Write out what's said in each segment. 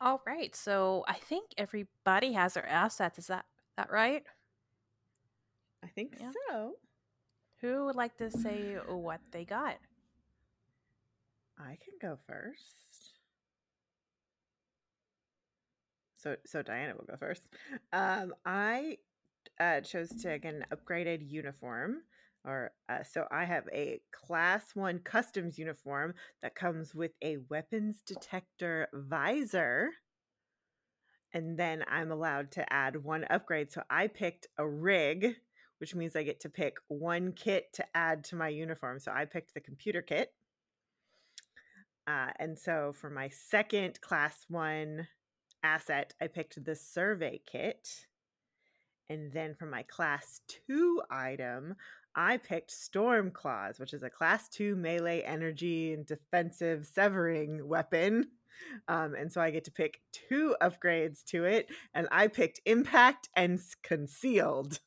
All right. So I think everybody has their assets. Is that right? I think Yeah. so. Who would like to say what they got? I can go first. So Diana will go first. I chose to get an upgraded uniform. So I have a class 1 customs uniform that comes with a weapons detector visor. And then I'm allowed to add one upgrade. So I picked a rig, which means I get to pick one kit to add to my uniform. So I picked the computer kit. And so for my second class 1 asset, I picked the survey kit. And then for my class 2 item, I picked Storm Claws, which is a class 2 melee energy and defensive severing weapon. And so I get to pick 2 upgrades to it. And I picked Impact and Concealed.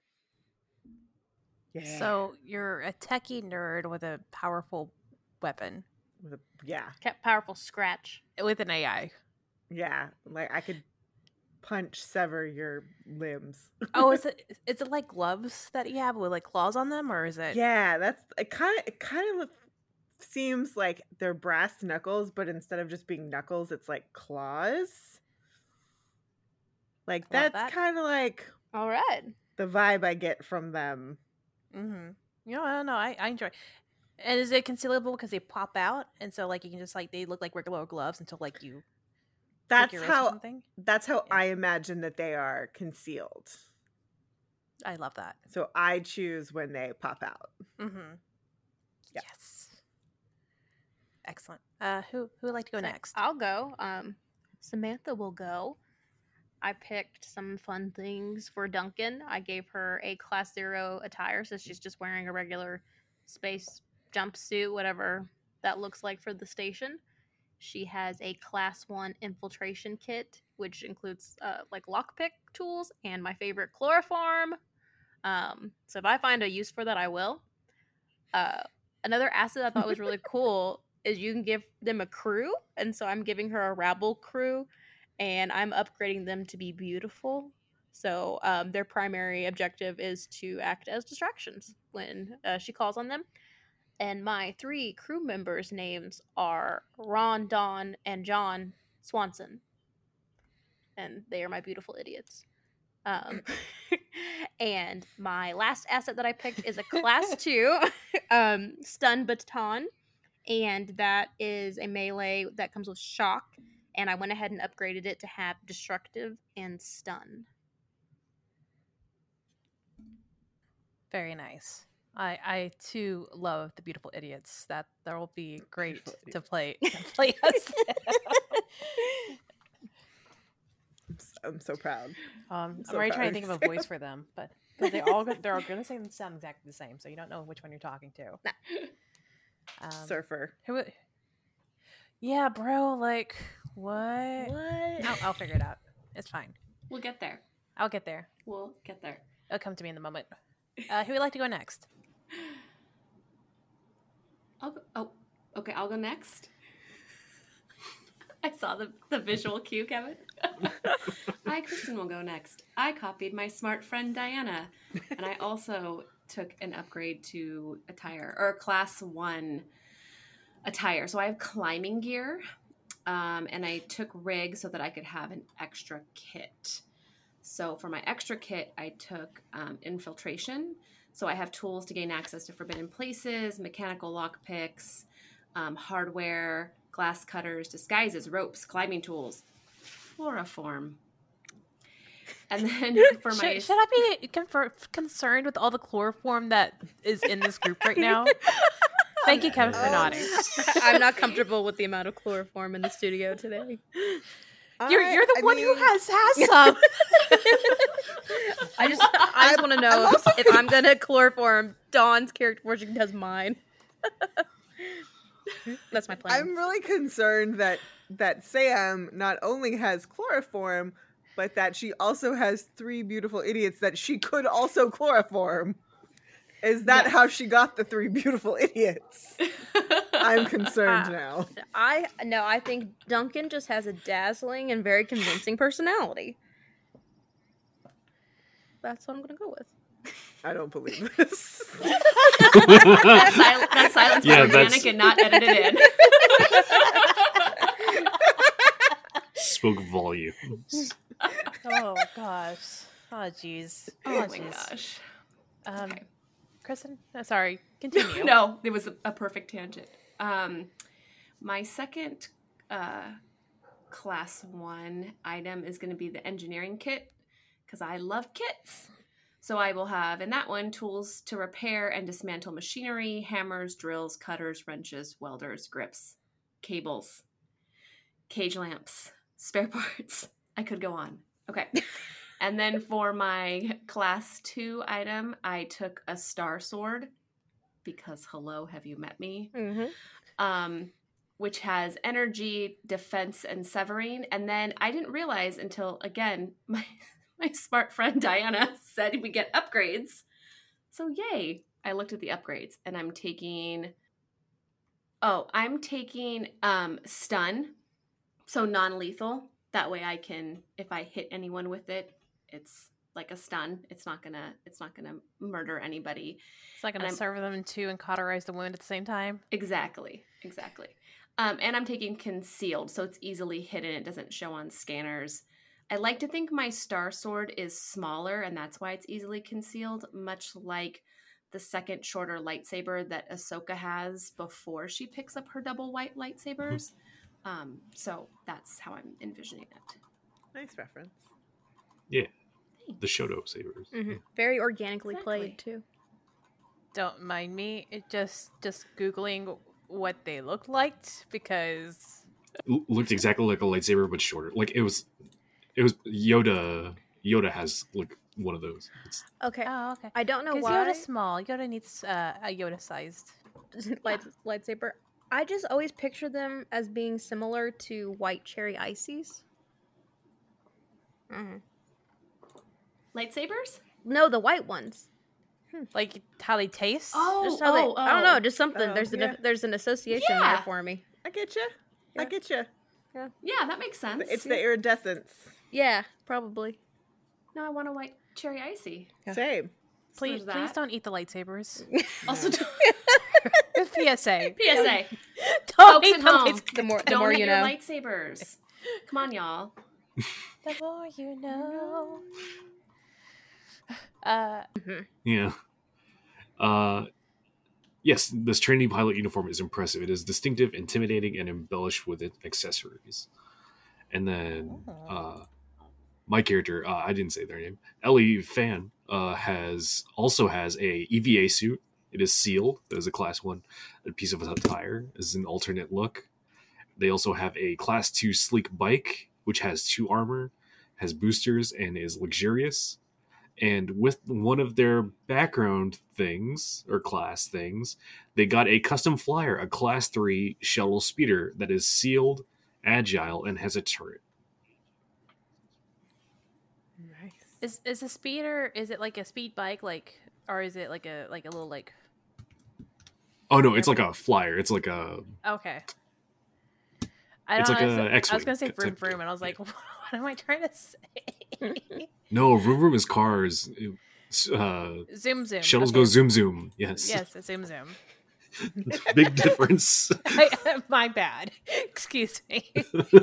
Yeah. So you're a techie nerd with a powerful weapon Yeah. Powerful scratch. with an AI. Yeah. Like I could sever your limbs. Oh, is it like gloves that you have with like claws on them, or is it? Yeah, that's it. Kind of seems like they're brass knuckles, but instead of just being knuckles, it's like claws. Like Love that's that. kind of like All right. the vibe I get from them. Mm-hmm. I don't know. I enjoy. And is it concealable because they pop out, and so like you can just like they look like regular gloves until like you That's your wrist or how something? that's how Yeah. I imagine that they are concealed. I love that. So I choose when they pop out. Mm-hmm. Yeah. Yes. Excellent. Who would like to go So next? I'll go. Samantha will go. I picked some fun things for Duncan. I gave her a class 0 attire, so she's just wearing a regular space jumpsuit, whatever that looks like for the station. She has a class 1 infiltration kit, which includes like lockpick tools and my favorite chloroform. So if I find a use for that, I will. Another asset I thought was really cool is you can give them a crew, and so I'm giving her a rabble crew, and I'm upgrading them to be beautiful. So their primary objective is to act as distractions when she calls on them. And my 3 crew members' names are Ron, Dawn, and John Swanson, and they are my beautiful idiots. And my last asset that I picked is a class 2 stun baton, and that is a melee that comes with shock, and I went ahead and upgraded it to have destructive and stun. Very nice. I too love the beautiful idiots. That will be great to play us. I'm so proud. I'm so already proud trying to of think of a you. voice for them, but because they're all going to sound exactly the same, so you don't know which one you're talking to. Surfer. Who? Yeah, bro. Like what? I'll figure it out. It's fine. We'll get there. I'll get there. We'll get there. It'll come to me in the moment. Who would like to go next? Okay, I'll go next. I saw the visual cue, Kevin. I, Kristen, will go next. I copied my smart friend Diana, and I also took an upgrade to attire, or class 1 attire. So I have climbing gear, and I took rig so that I could have an extra kit. So for my extra kit, I took infiltration. So I have tools to gain access to forbidden places, mechanical lockpicks, hardware, glass cutters, disguises, ropes, climbing tools, chloroform. And then for my... Should I be concerned with all the chloroform that is in this group right now? Thank you, Kevin, for nodding. I'm not comfortable with the amount of chloroform in the studio today. You're the one who has some. I just want to know if I'm gonna chloroform Dawn's character before she does mine. That's my plan. I'm really concerned that Sam not only has chloroform, but that she also has 3 beautiful idiots that she could also chloroform. Is that Yes. how she got the 3 beautiful idiots? I'm concerned now. I think Duncan just has a dazzling and very convincing personality. That's what I'm gonna go with. I don't believe this. That silence Yeah, was organic and not edited in. Spoke volumes. Oh gosh. Oh jeez. Oh my jeez. gosh. Okay. Kristen, sorry. Continue. No, it was a perfect tangent. My second class 1 item is going to be the engineering kit because I love kits. So I will have in that one tools to repair and dismantle machinery, hammers, drills, cutters, wrenches, welders, grips, cables, cage lamps, spare parts. I could go on. Okay. And then for my class 2 item, I took a star sword because hello, have you met me? Mm-hmm. Which has energy, defense, and severing. And then I didn't realize until, again, my smart friend Diana said we get upgrades. So yay. I looked at the upgrades and I'm taking stun. So non-lethal. That way I can, if I hit anyone with it, it's like a stun. It's not gonna murder anybody. It's not going to serve them too and cauterize the wound at the same time. Exactly. And I'm taking concealed, so it's easily hidden. It doesn't show on scanners. I like to think my star sword is smaller, and that's why it's easily concealed, much like the second shorter lightsaber that Ahsoka has before she picks up her double white lightsabers. So that's how I'm envisioning it. Nice reference. Yeah. The Shoto sabers. Mm-hmm. Very organically Exactly. played too. Don't mind me. It just Googling what they looked like because Looked exactly like a lightsaber, but shorter. Like it was Yoda. Yoda has like one of those. It's, Okay. oh okay. I don't know Because why. Yoda's small. Yoda needs a Yoda sized. Lightsaber. I just always picture them as being similar to white cherry ices. Mm-hmm. Lightsabers? No, the white ones. Like how they taste. Just how they. I don't know. Just something. Oh, there's yeah. there's an association there Yeah. for me. I get you. Yeah. I get you. Yeah, that makes sense. It's the iridescence. Yeah, probably. No, I want a white cherry icy. Yeah. Same. Please there's that. don't eat the lightsabers. Also, PSA. PSA. Don't Folks eat at the home. lightsabers. The more Don't you hit your know. lightsabers. Come on, y'all. The more you know. yeah. Yes, this Trinity pilot uniform is impressive. It is distinctive, intimidating, and embellished with its accessories. And then my character, I didn't say their name, Ellie Fan, has a EVA suit. It is sealed. That is a class 1 piece of attire. This is an alternate look. They also have a class 2 sleek bike, which has 2 armor, has boosters, and is luxurious. And with one of their background things, or class things, they got a custom flyer, a class 3 shuttle speeder that is sealed, agile, and has a turret. Nice. Is a speeder? Is it like a speed bike, or is it like a little like? Oh no, it's like a flyer. It's like a Okay. It's like a I was X-wing gonna say type vroom deal. vroom, and I was like, what am I trying to say? no. Vroom vroom is cars. Zoom zoom. Shuttles Okay. go zoom zoom. Yes. Yes, it's zoom zoom. Big difference. My bad. Excuse me.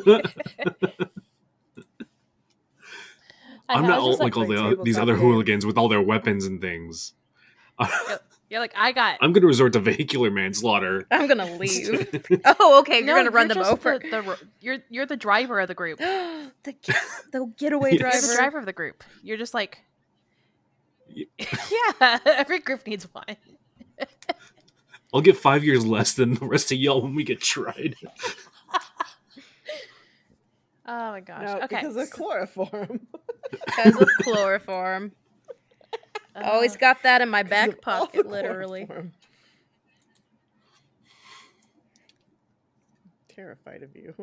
I'm I not was just like all tabletop these other games. hooligans with all their weapons and things. You're like, I got. I'm going to resort to vehicular manslaughter. I'm gonna leave. Oh, okay. You're gonna run them just over. You're the driver of the group. the getaway Yes. You're driver. the driver of the group. You're just like, Yeah. yeah. Every group needs one. I'll get 5 years less than the rest of y'all when we get tried. Oh my gosh. No, okay. because of chloroform. Because of chloroform. Always got that in my Because of back all the pocket, literally. chloroform. Terrified of you.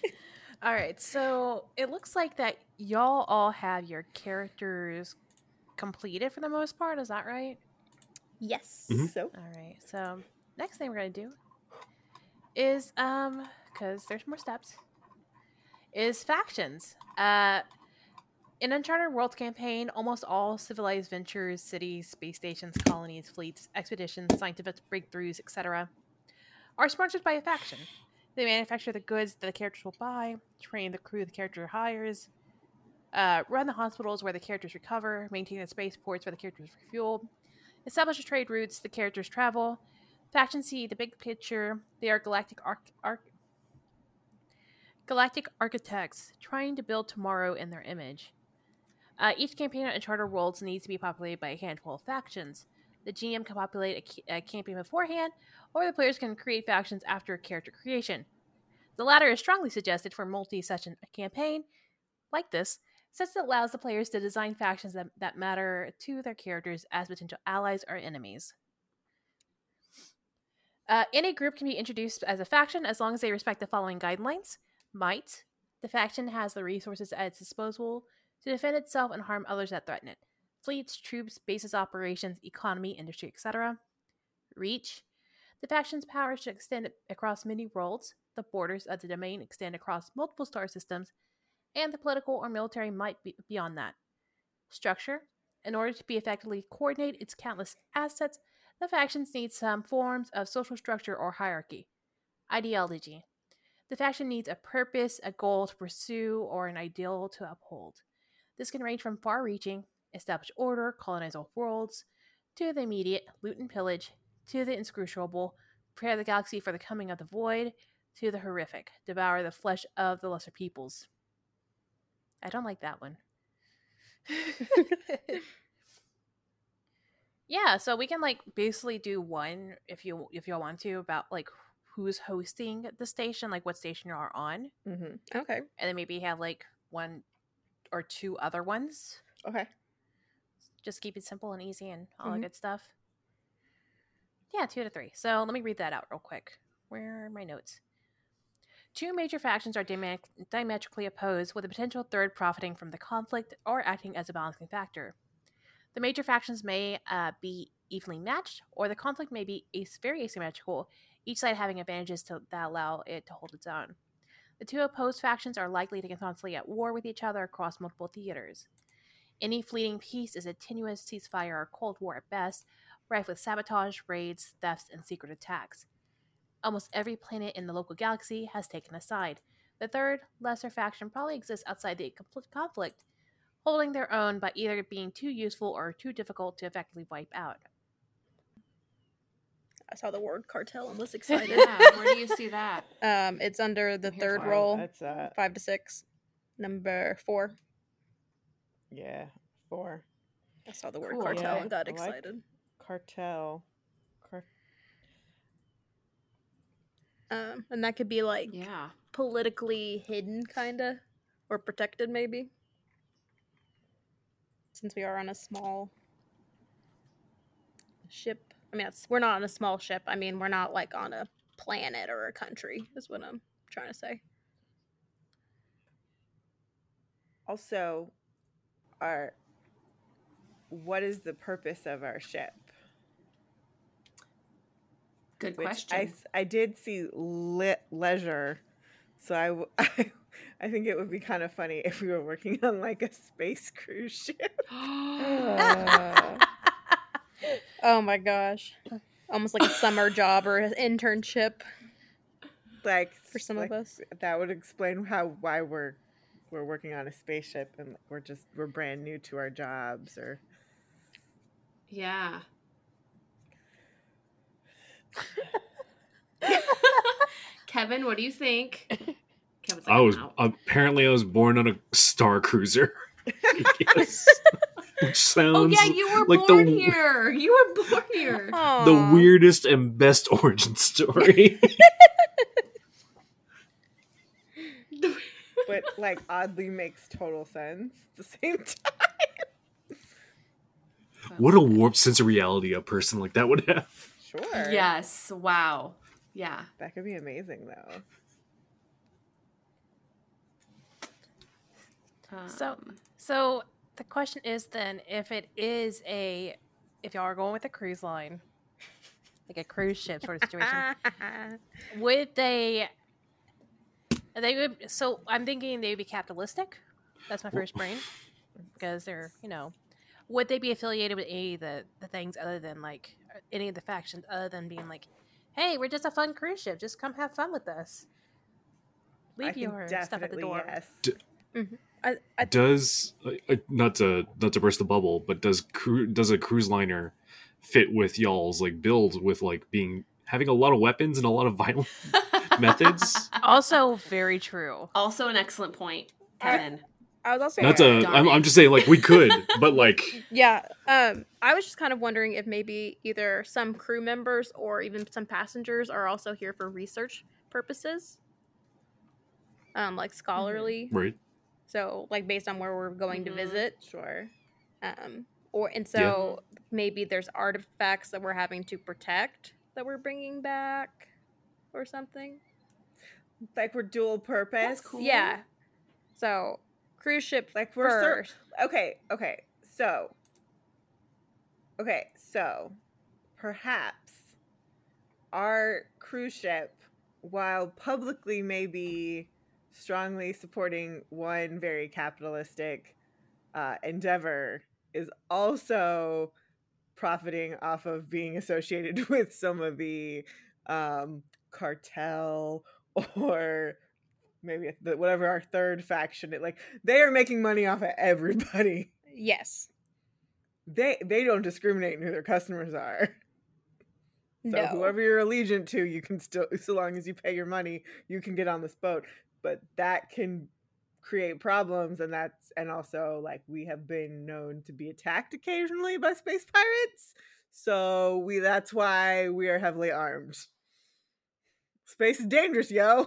All right, so it looks like that y'all all have your characters completed for the most part. Is that right? Yes. So All right. So next thing we're gonna do is because there's more steps, is factions. In Uncharted Worlds campaign, almost all civilized ventures, cities, space stations, colonies, fleets, expeditions, scientific breakthroughs, etc., are sponsored by a faction. They manufacture the goods that the characters will buy, train the crew the character hires, run the hospitals where the characters recover, maintain the spaceports where the characters refuel, establish the trade routes the characters travel. Factions see the big picture. They are galactic architects trying to build tomorrow in their image. Each campaign on Uncharted Worlds needs to be populated by a handful of factions. The GM can populate a campaign beforehand, or the players can create factions after character creation. The latter is strongly suggested for multi-session campaign like this, since it allows the players to design factions that matter to their characters as potential allies or enemies. Any group can be introduced as a faction as long as they respect the following guidelines. Might. The faction has the resources at its disposal to defend itself and harm others that threaten it. Fleets, troops, bases, operations, economy, industry, etc. Reach. The faction's powers should extend across many worlds. The borders of the domain extend across multiple star systems, and the political or military might be beyond that. Structure. In order to be effectively coordinate its countless assets, the factions need some forms of social structure or hierarchy. Ideology. The faction needs a purpose, a goal to pursue, or an ideal to uphold. This can range from far-reaching, establish order, colonize all worlds, to the immediate, loot and pillage, to the inscrutable, prepare the galaxy for the coming of the void, to the horrific, devour the flesh of the lesser peoples. I don't like that one. Yeah, so we can like basically do one if y'all want to about like who's hosting the station, like what station you are on, Okay. and then maybe have like one or two other ones. okay. Just keep it simple and easy and all that good stuff. Yeah, 2 to 3. So let me read that out real quick. Where are my notes? 2 major factions are diametrically opposed, with a potential third profiting from the conflict or acting as a balancing factor. The major factions may be evenly matched, or the conflict may be very asymmetrical, each side having advantages that allow it to hold its own. The 2 opposed factions are likely to be constantly at war with each other across multiple theaters. Any fleeting peace is a tenuous ceasefire or Cold War at best, rife with sabotage, raids, thefts, and secret attacks. Almost every planet in the local galaxy has taken a side. The third, lesser faction probably exists outside the conflict, holding their own by either being too useful or too difficult to effectively wipe out. I saw the word cartel and was excited. Yeah, where do you see that? It's under the Here's third one. roll, That's 5 to 6, number 4. yeah, 4. I saw the word Cool. cartel Yeah, and got I like- excited. Cartel. And that could be like Yeah. politically hidden, kinda, or protected, maybe. Since we are on a small ship. I mean, we're not on a small ship. I mean, we're not like on a planet or a country, is what I'm trying to say. Also, what is the purpose of our ship? Good Which question. I did see leisure, so I think it would be kind of funny if we were working on like a space cruise ship. Oh my gosh. Almost like a summer job or an internship Like for some like, of us. that would explain why we're working on a spaceship and we're brand new to our jobs or Yeah. Kevin, what do you think? Kevin's like, I was born on a Star Cruiser. Yes. Which sounds oh yeah, you were like born here. You were born here. the weirdest and best origin story. but like oddly makes total sense at the same time. What a warped sense of reality a person like that would have. Sure. Yes. Wow. Yeah. That could be amazing though. So The question is then, if y'all are going with a cruise line, like a cruise ship sort of situation, would they would, so I'm thinking they would be capitalistic. That's my first brain. Because they're, would they be affiliated with any of the things other than like any of the factions other than being like, hey, we're just a fun cruise ship. Just come have fun with us. Leave your stuff at the door. Yes. Does not to burst the bubble, but does a cruise liner fit with y'all's like build with like having a lot of weapons and a lot of violent methods? Also very true. Also an excellent point, Kevin. I was also I'm just saying like we could, but like yeah. I was just kind of wondering if maybe either some crew members or even some passengers are also here for research purposes. Like scholarly. Right. So like based on where we're going to visit. Sure. Maybe there's artifacts that we're having to protect that we're bringing back or something. Like we're dual purpose. That's cool. Yeah. So cruise ship like we're first. Okay. So perhaps our cruise ship, while publicly maybe strongly supporting one very capitalistic endeavor, is also profiting off of being associated with some of the cartel or maybe whatever our third faction. Like they are making money off of everybody. Yes. They don't discriminate in who their customers are. So No. whoever you're allegiant to, you can still, so long as you pay your money, you can get on this boat. But that can create problems, and also like we have been known to be attacked occasionally by space pirates. So that's why we are heavily armed. Space is dangerous, yo.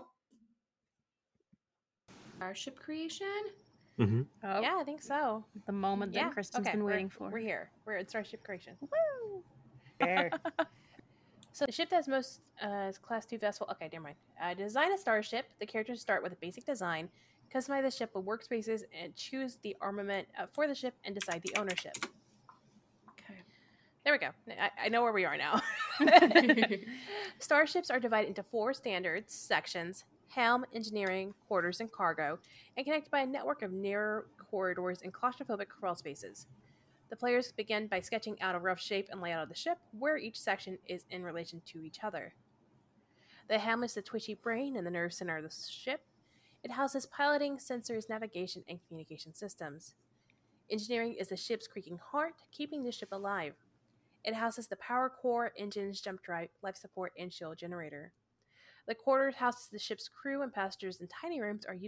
Starship creation? Mm-hmm. Oh, Yeah, I think so. the moment that Kristen's been waiting for. We're here. We're at Starship Creation. Woo! There. So the ship that's most is Class 2 vessel. Okay, never mind. Design a starship. The characters start with a basic design. Customize the ship with workspaces and choose the armament for the ship and decide the ownership. Okay. There we go. I know where we are now. Starships are divided into 4 standard sections: helm, engineering, quarters, and cargo, and connected by a network of narrow corridors and claustrophobic crawl spaces. The players begin by sketching out a rough shape and layout of the ship, where each section is in relation to each other. The helm is the twitchy brain and the nerve center of the ship. It houses piloting, sensors, navigation, and communication systems. Engineering is the ship's creaking heart, keeping the ship alive. It houses the power core, engines, jump drive, life support, and shield generator. The quarters houses the ship's crew and passengers, and tiny rooms are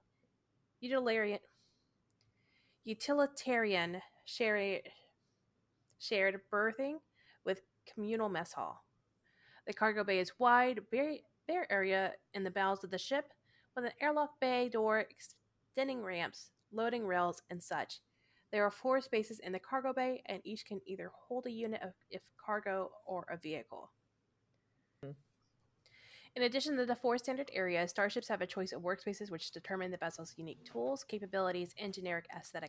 utilitarian shared berthing with communal mess hall. The cargo bay is wide, bare area in the bowels of the ship, with an airlock bay door, extending ramps, loading rails, and such. There are 4 spaces in the cargo bay, and each can either hold a unit of cargo or a vehicle. In addition to the 4 standard areas, starships have a choice of workspaces which determine the vessel's unique tools, capabilities, and generic aesthetic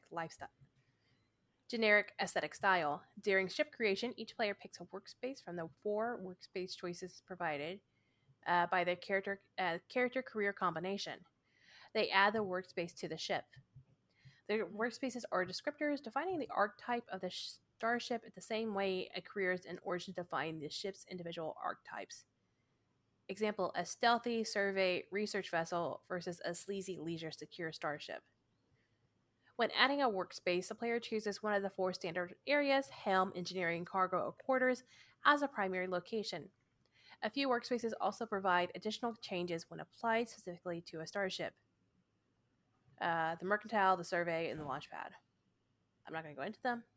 style. During ship creation, each player picks a workspace from the 4 workspace choices provided by the character career combination. They add the workspace to the ship. The workspaces are descriptors defining the archetype of the starship the same way a careers and origin define the ship's individual archetypes. Example, a stealthy survey research vessel versus a sleazy leisure secure starship. When adding a workspace, the player chooses one of the 4 standard areas, helm, engineering, cargo, or quarters, as a primary location. A few workspaces also provide additional changes when applied specifically to a starship. The mercantile, the survey, and the launch pad. I'm not going to go into them.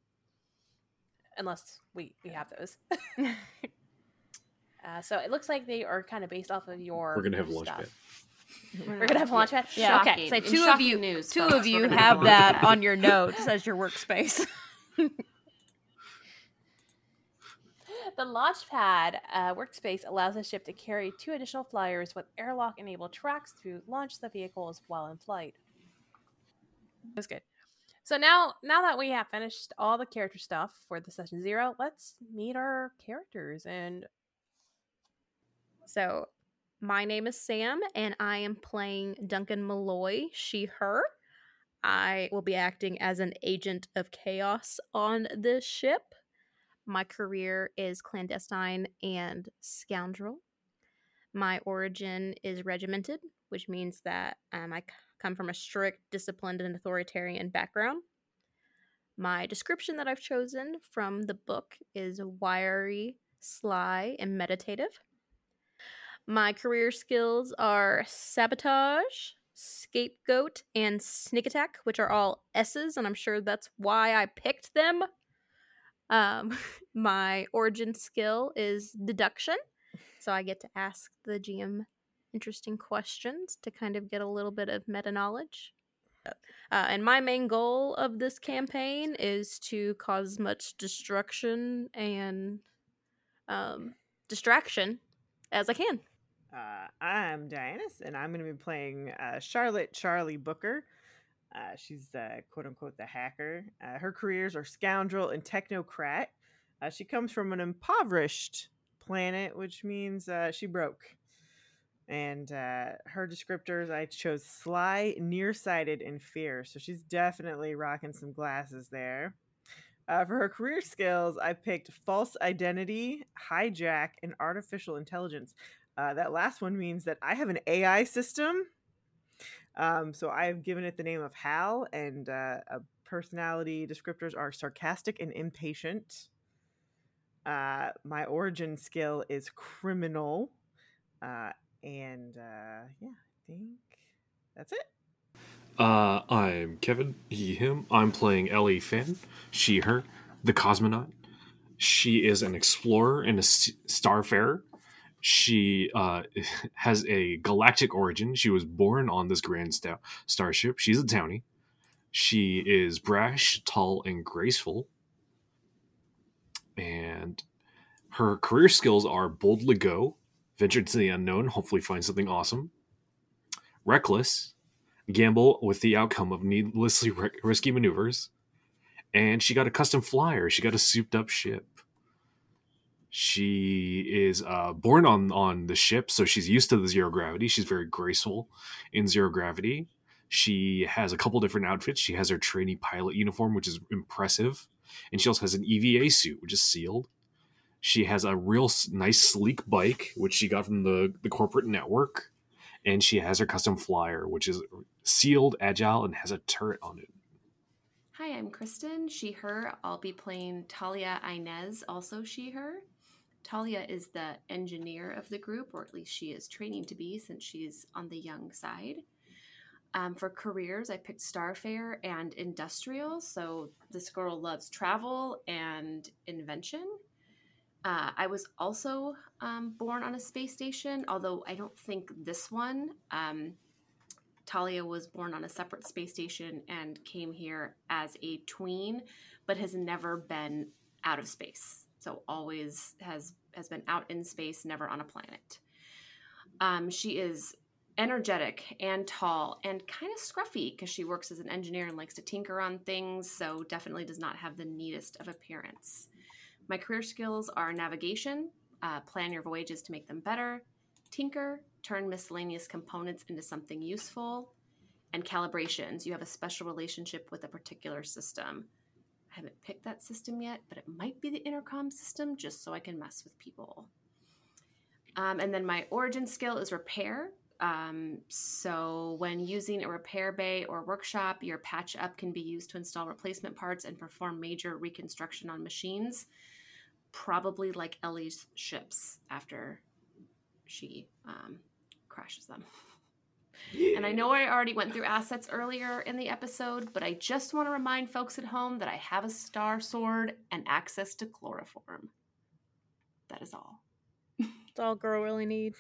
Unless we have those. So it looks like they are kind of based off of your We're gonna have a stuff. launch pad. We're gonna have a launch pad. Yeah. Okay. Okay. So In two of shocking you, news, two folks, of we're you gonna have have a that launch pad. on your notes as your workspace. The launch pad workspace allows the ship to carry 2 additional flyers with airlock-enabled tracks to launch the vehicles while in flight. That's good. So now that we have finished all the character stuff for the session 0, let's meet our characters. And So, my name is Sam, and I am playing Duncan Malloy, she, her. I will be acting as an agent of chaos on this ship. My career is clandestine and scoundrel. My origin is regimented, which means that I come from a strict, disciplined, and authoritarian background. My description that I've chosen from the book is wiry, sly, and meditative. My career skills are sabotage, scapegoat, and sneak attack, which are all S's, and I'm sure that's why I picked them. My origin skill is deduction, so I get to ask the GM interesting questions to kind of get a little bit of meta knowledge. And my main goal of this campaign is to cause as much destruction and distraction as I can. I'm Dianus, and I'm going to be playing Charlotte Charlie Booker. She's the quote-unquote the hacker. Her careers are scoundrel and technocrat. She comes from an impoverished planet, which means she broke. And her descriptors, I chose sly, nearsighted, and fierce. So she's definitely rocking some glasses there. For her career skills, I picked false identity, hijack, and artificial intelligence. That last one means that I have an AI system. So I've given it the name of Hal, and personality descriptors are sarcastic and impatient. My origin skill is criminal. And yeah, I think that's it. I'm Kevin, he, him. I'm playing Ellie Finn, she, her, the cosmonaut. She is an explorer and a starfarer. She has a galactic origin. She was born on this grand starship. She's a townie. She is brash, tall, and graceful. And her career skills are boldly go, venture to the unknown, hopefully find something awesome, reckless, gamble with the outcome of needlessly risky maneuvers, and she got a custom flyer. She got a souped up ship. She is born on the ship, so she's used to the zero gravity. She's very graceful in zero gravity. She has a couple different outfits. She has her trainee pilot uniform, which is impressive, and she also has an EVA suit, which is sealed. She has a real nice, sleek bike, which she got from the corporate network, and she has her custom flyer, which is sealed, agile, and has a turret on it. Hi, I'm Kristen, she, her. I'll be playing Talia Inez, also she, her. Talia is the engineer of the group, or at least she is training to be since she's on the young side. For careers, I picked Starfarer and Industrial, so this girl loves travel and invention. I was also born on a space station, although I don't think this one. Talia was born on a separate space station and came here as a tween, but has never been out of space. So always has been out in space, never on a planet. She is energetic and tall and kind of scruffy because she works as an engineer and likes to tinker on things, so definitely does not have the neatest of appearance. My career skills are navigation, plan your voyages to make them better, tinker, turn miscellaneous components into something useful, and calibrations. You have a special relationship with a particular system. I haven't picked that system yet, but it might be the intercom system, just so I can mess with people. And then my origin skill is repair. So when using a repair bay or workshop, your patch up can be used to install replacement parts and perform major reconstruction on machines, probably like Ellie's ships after she crashes them. Yeah. And I know I already went through assets earlier in the episode, but I just want to remind folks at home that I have a star sword and access to chloroform. That is all. That's all girl really needs.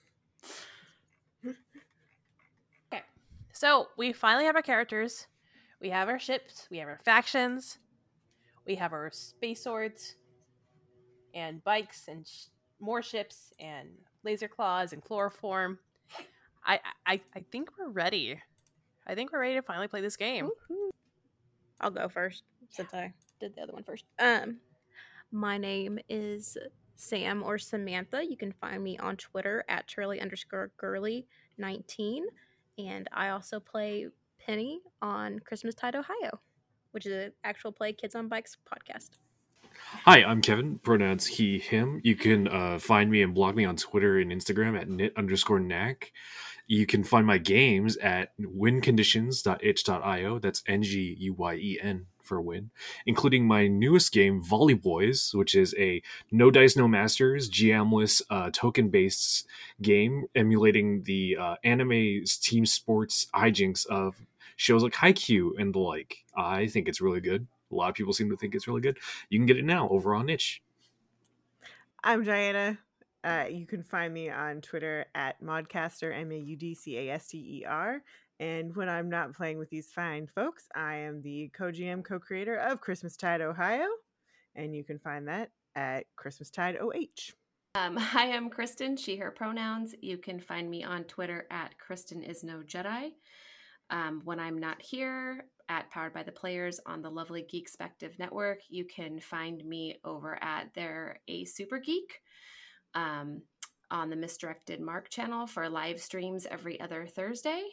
Okay, so we finally have our characters. We have our ships. We have our factions. We have our space swords and bikes and more ships and laser claws and chloroform. I think we're ready. I think we're ready to finally play this game. Woo-hoo. I'll go first since I did the other one first. My name is Sam or Samantha. You can find me on Twitter at Turley_Girly19. And I also play Penny on Christmastide, Ohio, which is an actual play Kids on Bikes podcast. Hi, I'm Kevin, pronouns he, him. You can find me and blog me on Twitter and Instagram at knit_knack. You can find my games at winconditions.itch.io. That's NGUYEN for win, including my newest game, Volley Boys, which is a no dice, no masters, GM-less, token-based game emulating the anime team sports hijinks of shows like Haikyuu and the like. I think it's really good. A lot of people seem to think it's really good. You can get it now over on Itch. I'm Diana. You can find me on Twitter at Modcaster, MAUDCASTER. And when I'm not playing with these fine folks, I am the co-GM, co-creator of Christmastide, Ohio. And you can find that at Christmastide OH. Hi, I'm Kristen, she, her pronouns. You can find me on Twitter at KristenIsNoJedi. When I'm not here, at Powered by the Players on the lovely Geekspective Network. You can find me over at their A Super Geek on the Misdirected Mark channel for live streams every other Thursday.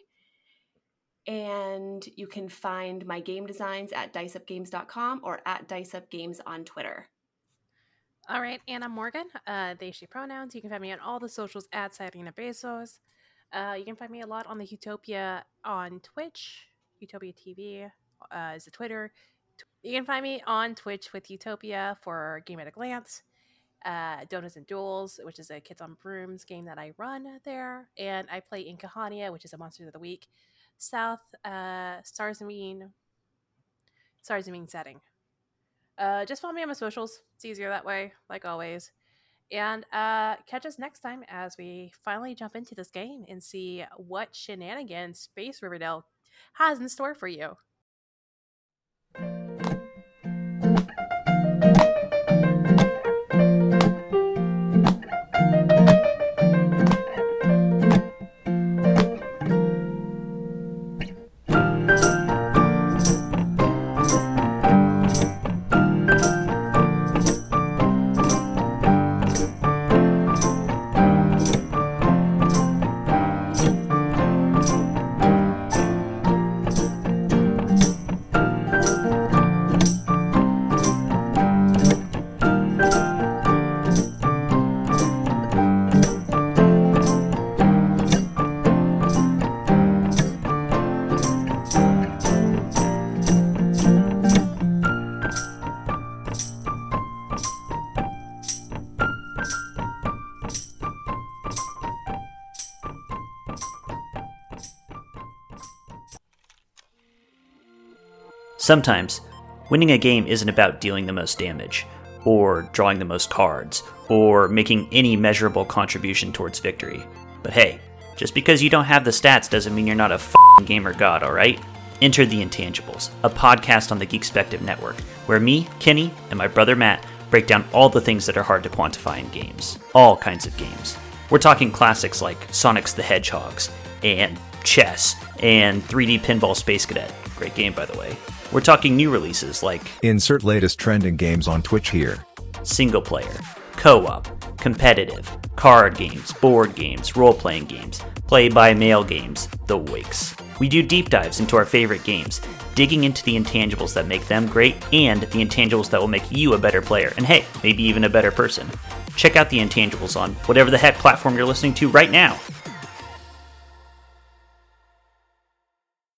And you can find my game designs at diceupgames.com or at diceupgames on Twitter. All right, and I'm Morgan, they, she pronouns. You can find me on all the socials at Sabrina Bezos. You can find me a lot on the Utopia on Twitch. Utopia TV is the Twitter. You can find me on Twitch with Utopia for Game at a Glance, Donuts and Duels, which is a Kids on Brooms game that I run there, and I play in Kahania, which is a Monsters of the Week South Stars and Mean setting. Just follow me on my socials. It's easier that way, like always. And catch us next time as we finally jump into this game and see what shenanigans Space Riverdale has in store for you. Sometimes, winning a game isn't about dealing the most damage, or drawing the most cards, or making any measurable contribution towards victory. But hey, just because you don't have the stats doesn't mean you're not a f***ing gamer god, alright? Enter The Intangibles, a podcast on the Geekspective Network, where me, Kenny, and my brother Matt break down all the things that are hard to quantify in games. All kinds of games. We're talking classics like Sonic's the Hedgehogs, and chess, and 3D Pinball Space Cadet. Great game, by the way. We're talking new releases like insert latest trending games on Twitch here. Single player, co-op, competitive, card games, board games, role-playing games, play-by-mail games, the Wakes. We do deep dives into our favorite games, digging into the intangibles that make them great and the intangibles that will make you a better player, and hey, maybe even a better person. Check out the intangibles on whatever the heck platform you're listening to right now.